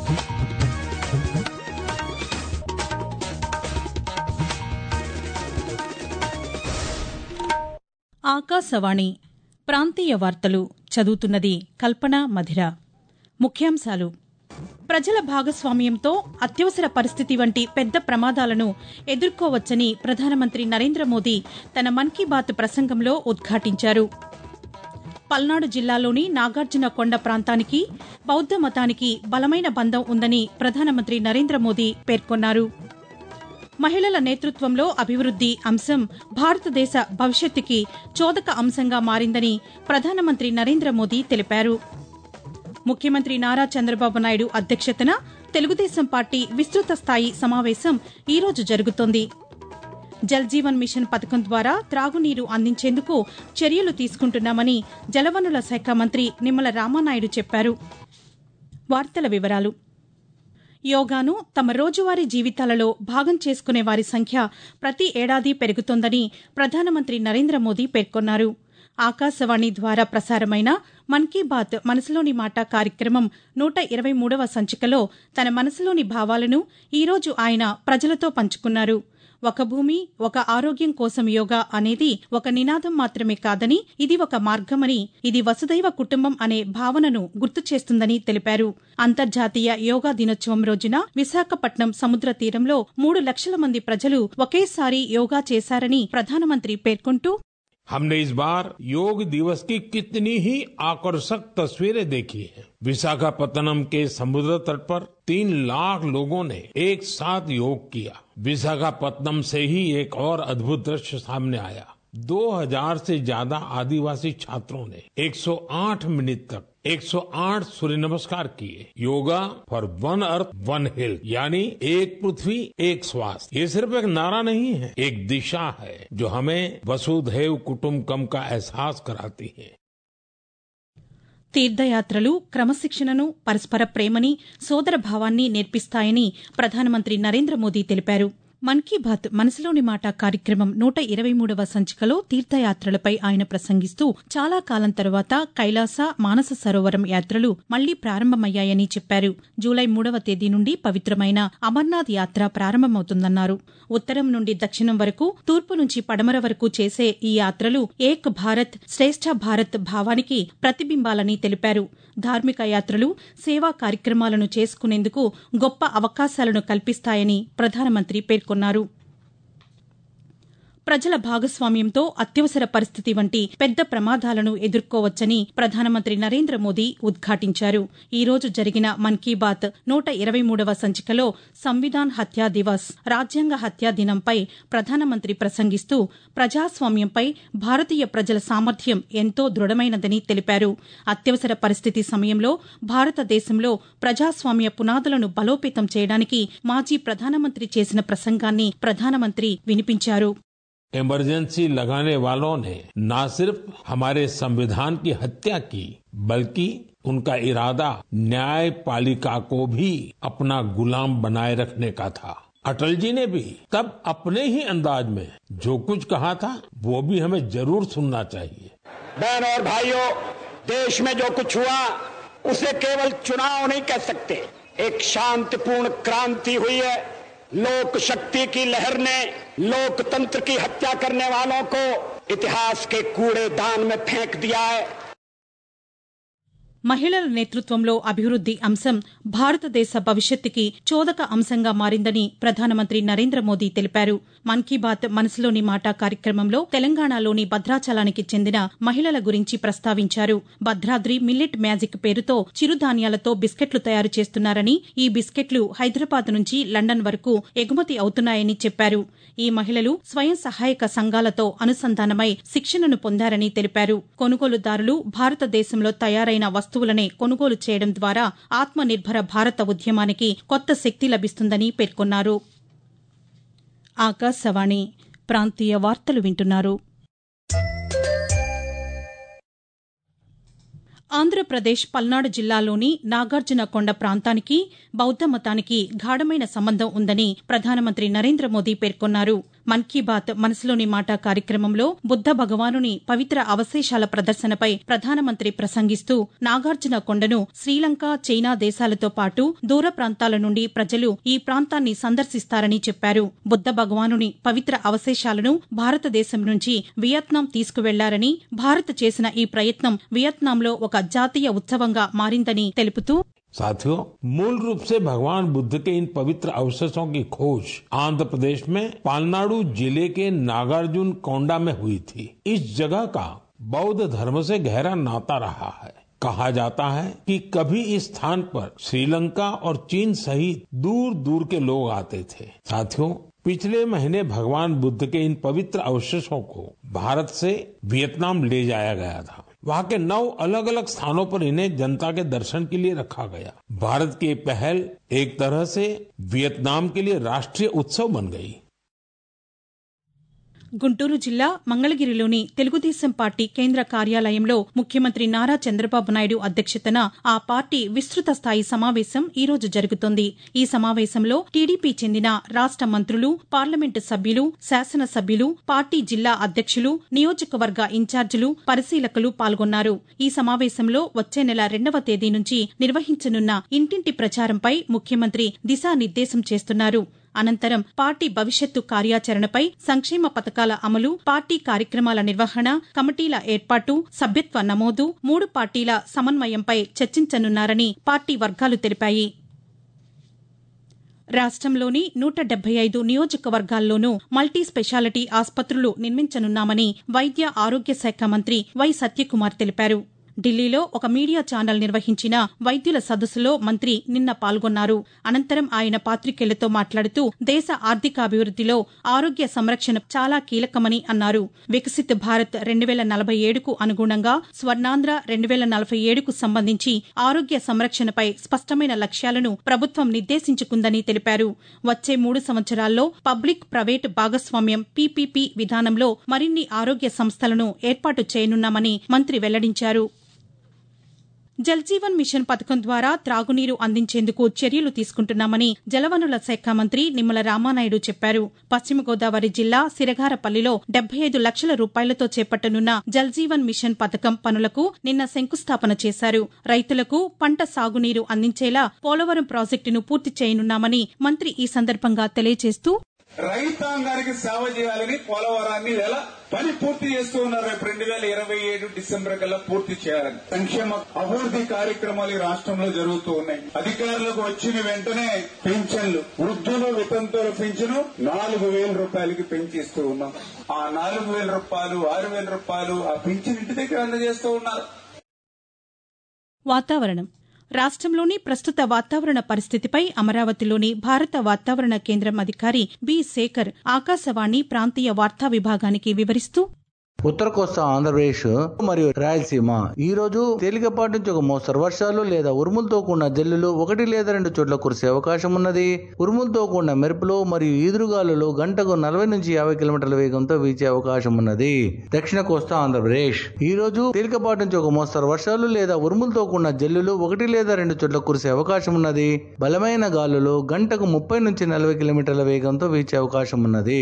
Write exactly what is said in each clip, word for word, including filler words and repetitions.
ఆకాశవాణి ప్రాంతీయ వార్తలు చదువుతున్నది కల్పన మధిర. ముఖ్యాంశాలు: ప్రజల భాగస్వామ్యంతో అత్యవసర పరిస్థితి వంటి పెద్ద ప్రమాదాలను ఎదుర్కోవచ్చని ప్రధానమంత్రి నరేంద్ర మోదీ తన మన్ కీ బాత్ ప్రసంగంలో ఉద్ఘాటించారు. పల్నాడు జిల్లాలోని నాగార్జున కొండ ప్రాంతానికి బౌద్ధ మతానికి బలమైన బంధం ఉందని ప్రధానమంత్రి నరేంద్ర మోదీ పేర్కొన్నారు. మహిళల నేతృత్వంలో అభివృద్ది అంశం భారతదేశ భవిష్యత్తుకి చోదక అంశంగా మారిందని ప్రధానమంత్రి నరేంద్ర మోదీ తెలిపారు. ముఖ్యమంత్రి నారా చంద్రబాబు నాయుడు అధ్యక్షతన తెలుగుదేశం పార్టీ విస్తృత స్థాయి సమావేశం ఈరోజు జరుగుతోంది. జల్ జీవన్ మిషన్ పథకం ద్వారా త్రాగునీరు అందించేందుకు చర్యలు తీసుకుంటున్నామని జలవనరుల శాఖ మంత్రి నిమ్మల రామానాయుడు చెప్పారు. వార్తల వివరాలు: యోగాను తమ రోజువారీ జీవితాలలో భాగం చేసుకునే వారి సంఖ్య ప్రతి ఏడాది పెరుగుతోందని ప్రధానమంత్రి నరేంద్ర మోదీ పేర్కొన్నారు. ఆకాశవాణి ద్వారా ప్రసారమైన మన్ కీ బాత్ మనసులోని మాట కార్యక్రమం నూట ఇరవై మూడవ సంచికలో తన మనసులోని భావాలను ఈరోజు ఆయన ప్రజలతో పంచుకున్నారు. ఒక భూమి ఒక ఆరోగ్యం కోసం యోగా అనేది ఒక నినాదం మాత్రమే కాదని, ఇది ఒక మార్గమని, ఇది వసుదైవ కుటుంబం అనే భావనను గుర్తు చేస్తుందని తెలిపారు. అంతర్జాతీయ యోగా దినోత్సవం రోజున విశాఖపట్నం సముద్ర తీరంలో మూడు లక్షల మంది ప్రజలు ఒకేసారి యోగా చేశారని ప్రధానమంత్రి పేర్కొంటూ, हमने इस बार योग दिवस की कितनी ही आकर्षक तस्वीरें देखी हैं। विशाखापत्तनम के समुद्र तट पर तीन लाख लोगों ने एक साथ योग किया। विशाखापत्तनम से ही एक और अद्भुत दृश्य सामने आया। दो हज़ार से ज्यादा आदिवासी छात्रों ने एक सौ आठ मिनट तक एक सौ आठ सूर्य नमस्कार किए। Yoga for one earth one health, यानी एक पृथ्वी एक स्वास्थ्य, ये सिर्फ एक नारा नहीं है, एक दिशा है जो हमें वसुधैव कुटुंबकम का एहसास कराती है. తీర్థయాత్రలు క్రమశిక్షణను, పరస్పర ప్రేమని, సోదర భావాన్ని నేర్పిస్తాయని ప్రధానమంత్రి నరేంద్ర మోదీ తెలిపారు. మన్ కీ బాత్ మనసులోని మాట కార్యక్రమం నూట ఇరవై మూడవ సంచికలో తీర్థయాత్రలపై ఆయన ప్రసంగిస్తూ చాలా కాలం తరువాత కైలాస, మానస సరోవరం యాత్రలు మళ్లీ ప్రారంభమయ్యాయని చెప్పారు. జూలై మూడవ తేదీ నుండి పవిత్రమైన అమర్నాథ్ యాత్ర ప్రారంభమవుతుందన్నారు. ఉత్తరం నుండి దక్షిణం వరకు, తూర్పు నుంచి పడమర వరకు చేసే ఈ యాత్రలు ఏక్ భారత్ శ్రేష్ఠ భారత్ భావానికి ప్రతిబింబాలని తెలిపారు. ధార్మిక యాత్రలు, సేవా కార్యక్రమాలను చేసుకునేందుకు గొప్ప అవకాశాలను కల్పిస్తాయని ప్రధానమంత్రి పేర్కొన్నారు. ప్రజల భాగస్వామ్యంతో అత్యవసర పరిస్థితి వంటి పెద్ద ప్రమాదాలను ఎదుర్కోవచ్చని ప్రధానమంత్రి నరేంద్ర మోదీ ఉద్ఘాటించారు. ఈ రోజు జరిగిన మన్ కీ బాత్ నూట ఇరవై మూడవ సంచికలో సంవిధాన్ హత్యా దివస్, రాజ్యాంగ హత్యా దినంపై ప్రధానమంత్రి ప్రసంగిస్తూ ప్రజాస్వామ్యంపై భారతీయ ప్రజల సామర్థ్యం ఎంతో దృఢమైనదని తెలిపారు. అత్యవసర పరిస్థితి సమయంలో భారతదేశంలో ప్రజాస్వామ్య పునాదులను బలోపేతం చేయడానికి మాజీ ప్రధానమంత్రి చేసిన ప్రసంగాన్ని ప్రధానమంత్రి వినిపించారు. इमरजेंसी लगाने वालों ने न सिर्फ हमारे संविधान की हत्या की, बल्कि उनका इरादा न्यायपालिका को भी अपना गुलाम बनाए रखने का था. अटल जी ने भी तब अपने ही अंदाज में जो कुछ कहा था वो भी हमें जरूर सुनना चाहिए. बहन और भाइयों, देश में जो कुछ हुआ उसे केवल चुनाव नहीं कह सकते. एक शांतिपूर्ण क्रांति हुई है. लोक शक्ति की लहर ने लोकतंत्र की हत्या करने वालों को इतिहास के कूड़ेदान में फेंक दिया है. మహిళల నేతృత్వంలో అభివృద్ది అంశం భారతదేశ భవిష్యత్తుకి చోదక అంశంగా మారిందని ప్రధానమంత్రి నరేంద్ర మోదీ తెలిపారు. మన్ కీ బాత్ మనసులోని మాట కార్యక్రమంలో తెలంగాణలోని భద్రాచలానికి చెందిన మహిళల గురించి ప్రస్తావించారు. భద్రాద్రి మిల్లెట్ మ్యాజిక్ పేరుతో చిరుధాన్యాలతో బిస్కెట్లు తయారు చేస్తున్నారని, ఈ బిస్కెట్లు హైదరాబాద్ నుంచి లండన్ వరకు ఎగుమతి అవుతున్నాయని చెప్పారు. ఈ మహిళలు స్వయం సహాయక సంఘాలతో అనుసంధానమై శిక్షణను పొందారని తెలిపారు. కొనుగోలుదారులు భారతదేశంలో తయారైన వస్తువులనే కొనుగోలు చేయడం ద్వారా ఆత్మ నిర్భర భారత ఉద్యమానికి కొత్త శక్తి లభిస్తుందని పేర్కొన్నారు. ఆకాశవాణి ప్రాంతీయ వార్తలు వింటున్నారు. ఆంధ్రప్రదేశ్ పల్నాడు జిల్లాలోని నాగార్జున కొండ ప్రాంతానికి బౌద్ధ మతానికి గాఢమైన సంబంధం ఉందని ప్రధానమంత్రి నరేంద్ర మోదీ పేర్కొన్నారు. మన్ కీ బాత్ మనసులోని మాట కార్యక్రమంలో బుద్ధ భగవానుని పవిత్ర అవశేషాల ప్రదర్శనపై ప్రధానమంత్రి ప్రసంగిస్తూ నాగార్జున కొండను శ్రీలంక చైనా దేశాలతో పాటు దూర ప్రాంతాల నుండి ప్రజలు ఈ ప్రాంతాన్ని సందర్శిస్తారని చెప్పారు. బుద్ధ భగవానుని పవిత్ర అవశేషాలను భారతదేశం నుంచి వియత్నాం తీసుకువెళ్లారని, భారత్ చేసిన ఈ ప్రయత్నం వియత్నాంలో ఒక జాతీయ ఉత్సవంగా మారిందని తెలుపుతూ साथियों, मूल रूप से भगवान बुद्ध के इन पवित्र अवशेषों की खोज आंध्र प्रदेश में पालनाडु जिले के नागार्जुन कोंडा में हुई थी. इस जगह का बौद्ध धर्म से गहरा नाता रहा है. कहा जाता है कि कभी इस स्थान पर श्रीलंका और चीन सहित दूर दूर के लोग आते थे. साथियों, पिछले महीने भगवान बुद्ध के इन पवित्र अवशेषों को भारत से वियतनाम ले जाया गया था. वहाँ के नौ अलग अलग स्थानों पर इन्हें जनता के दर्शन के लिए रखा गया. भारत की ये पहल एक तरह से वियतनाम के लिए राष्ट्रीय उत्सव बन गई. గుంటూరు జిల్లా మంగళగిరిలోని తెలుగుదేశం పార్టీ కేంద్ర కార్యాలయంలో ముఖ్యమంత్రి నారా చంద్రబాబు నాయుడు అధ్యక్షతన ఆ పార్టీ విస్తృత స్థాయి సమావేశం ఈ రోజు జరుగుతోంది. ఈ సమావేశంలో టీడీపీ చెందిన రాష్ట మంత్రులు, పార్లమెంటు సభ్యులు, శాసనసభ్యులు, పార్టీ జిల్లా అధ్యక్షులు, నియోజకవర్గ ఇన్ఛార్జీలు, పరిశీలకులు పాల్గొన్నారు. ఈ సమావేశంలో వచ్చే నెల రెండవ తేదీ నుంచి నిర్వహించనున్న ఇంటింటి ప్రచారంపై ముఖ్యమంత్రి దిశానిర్దేశం చేస్తున్నారు. అనంతరం పార్టీ భవిష్యత్తు కార్యాచరణపై, సంక్షేమ పథకాల అమలు, పార్టీ కార్యక్రమాల నిర్వహణ, కమిటీల ఏర్పాటు, సభ్యత్వ నమోదు, మూడు పార్టీల సమన్వయంపై చర్చించనున్నారని పార్టీ వర్గాలు తెలిపాయి. రాష్టంలోని నూట డెబ్బై ఐదు నియోజకవర్గాల్లోనూ మల్టీ స్పెషాలిటీ ఆసుపత్రులు నిర్మించనున్నామని వైద్య ఆరోగ్య శాఖ మంత్రి వై సత్యకుమార్ తెలిపారు. ఢిల్లీలో ఒక మీడియా ఛానల్ నిర్వహించిన వైద్యుల సదస్సులో మంత్రి నిన్న పాల్గొన్నారు. అనంతరం ఆయన పాతికేయులతో మాట్లాడుతూ దేశ ఆర్థికాభివృద్దిలో ఆరోగ్య సంరక్షణ చాలా కీలకమని అన్నారు. వికసిత్ భారత్ రెండు వేల నలభై ఏడుకు అనుగుణంగా స్వర్ణాంధ్ర రెండు వేల నలభై ఏడుకు సంబంధించి ఆరోగ్య సంరక్షణపై స్పష్టమైన లక్ష్యాలను ప్రభుత్వం నిర్దేశించుకుందని తెలిపారు. వచ్చే మూడు సంవత్సరాల్లో పబ్లిక్ ప్రైవేట్ భాగస్వామ్యం పీపీపీ విధానంలో మరిన్ని ఆరోగ్య సంస్థలను ఏర్పాటు చేయనున్నామని మంత్రి వెల్లడించారు. జల్జీవన్ మిషన్ పథకం ద్వారా త్రాగునీరు అందించేందుకు చర్యలు తీసుకుంటున్నామని జలవనరుల శాఖ మంత్రి నిమ్మల రామానాయుడు చెప్పారు. పశ్చిమ గోదావరి జిల్లా సిరగారపల్లిలో డెబ్బై ఐదు లక్షల రూపాయలతో చేపట్టనున్న జల్జీవన్ మిషన్ పథకం పనులకు నిన్న శంకుస్థాపన చేశారు. రైతులకు పంట సాగునీరు అందించేలా పోలవరం ప్రాజెక్టును పూర్తి చేయనున్నామని మంత్రి ఈ సందర్భంగా తెలియజేస్తూ రైతాంగానికి సేవ చేయాలని పోలవరాన్ని ఎలా పని పూర్తి చేస్తూ ఉన్నారు. రేపు రెండు వేల ఇరవై ఏడు డిసెంబర్ కల్లా పూర్తి చేయాలని సంక్షేమ అభివృద్ది కార్యక్రమాలు ఈ రాష్ట్రంలో జరుగుతూ ఉన్నాయి. అధికారులకు వచ్చిన వెంటనే పింఛన్లు, వృద్ధులు వితంతువుల పింఛను నాలుగు వేల రూపాయలకి పెంచిస్తూ ఉన్నాం. ఆ నాలుగు వేల రూపాయలు ఆరు వేల రూపాయలు ఆ పింఛన్ ఇంటి దగ్గర అందజేస్తూ ఉన్నారు. వాతావరణం. రాష్టంలోని ప్రస్తుత వాతావరణ పరిస్థితిపై అమరావతిలోని భారత వాతావరణ కేంద్రం అధికారి బి శేఖర్ ఆకాశవాణి ప్రాంతీయ వార్తా విభాగానికి వివరిస్తూ ఉత్తర కోస్తా ఆంధ్రప్రదేశ్ మరియు రాయలసీమ ఈ రోజు తేలికపాటి నుంచి ఒక మోస్తరు వర్షాలు లేదా ఉరుములతో కూడిన జల్లులు ఒకటి లేదా రెండు చోట్ల కురిసే అవకాశం ఉన్నది. ఉరుములతో కూడిన మెరుపులు మరియు ఈదురుగాలులు గంటకు నలభై నుంచి యాభై కిలోమీటర్ల వేగంతో వీచే అవకాశం ఉన్నది. దక్షిణ కోస్తా ఆంధ్రప్రదేశ్ ఈ రోజు తేలికపాటి నుంచి ఒక మోస్తరు వర్షాలు లేదా ఉరుములతో కూడిన జల్లులు ఒకటి లేదా రెండు చోట్ల కురిసే అవకాశం ఉన్నది. బలమైన గాలులు గంటకు ముప్పై నుంచి నలభై కిలోమీటర్ల వేగంతో వీచే అవకాశం ఉన్నది.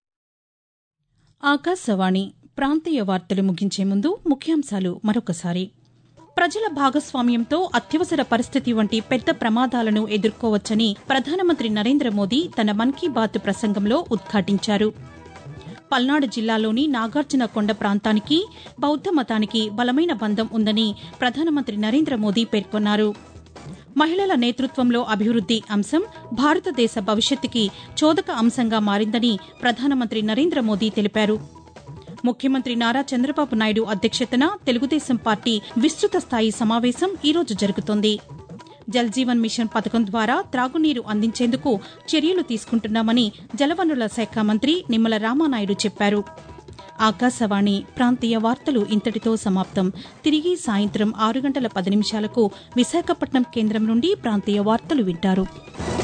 ఆకాశవాణి ప్రాంతీయ వార్తలు ముగించే ముందు ముఖ్యాంశాలు మరొకసారి. ప్రజల భాగస్వామ్యంతో అత్యవసర పరిస్థితి వంటి పెద్ద ప్రమాదాలను ఎదుర్కోవచ్చని ప్రధానమంత్రి నరేంద్ర మోదీ తన మన్ కీ బాత్ ప్రసంగంలో ఉద్ఘాటించారు. పల్నాడు జిల్లాలోని నాగార్జున కొండ ప్రాంతానికి బౌద్ధ మతానికి బలమైన బంధం ఉందని ప్రధానమంత్రి నరేంద్ర మోదీ పేర్కొన్నారు. మహిళల నేతృత్వంలో అభివృద్ది అంశం భారతదేశ భవిష్యత్తుకి చోదక అంశంగా మారిందని ప్రధానమంత్రి నరేంద్ర మోదీ తెలిపారు. ముఖ్యమంత్రి నారా చంద్రబాబు నాయుడు అధ్యక్షతన తెలుగుదేశం పార్టీ విస్తృత స్థాయి సమావేశం ఈరోజు జరుగుతోంది. జల్జీవన్ మిషన్ పథకం ద్వారా త్రాగునీరు అందించేందుకు చర్యలు తీసుకుంటున్నామని జలవనరుల శాఖ మంత్రి నిమ్మల రామానాయుడు చెప్పారు. ఆకాశవాణి ప్రాంతీయ వార్తలు ఇంతటితో సమాప్తం. తిరిగి సాయంత్రం ఆరు గంటల పది నిమిషాలకు విశాఖపట్నం కేంద్రం నుండి ప్రాంతీయ వార్తలు వింటారు.